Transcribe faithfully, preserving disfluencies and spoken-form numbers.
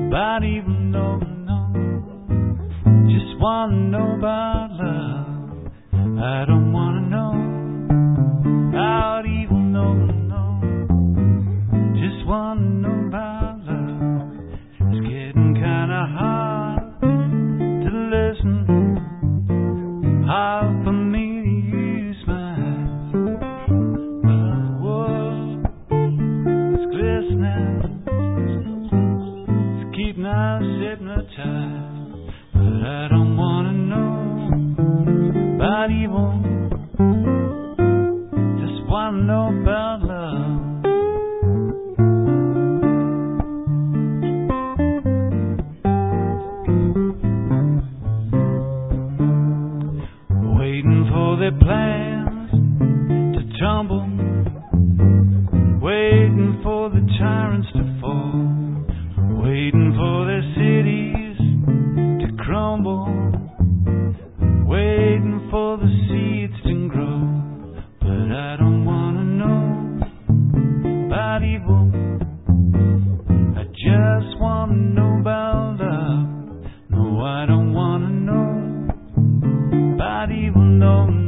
about evil, no, no. Just wanna know about love. I don't wanna know about evil, no, no. Just wanna know about love. It's getting kinda hard to listen, hard for me to use my eyes. But the world is glistening, it's keeping us hypnotized. But I don't wanna know about evil, just wanna know about love. Waiting for their plans to tumble, waiting for the tyrants to fall, waiting for their cities to crumble, waiting for the seeds to grow. But I don't wanna know about evil, I just wanna know about love. No, I don't wanna know about evil, no,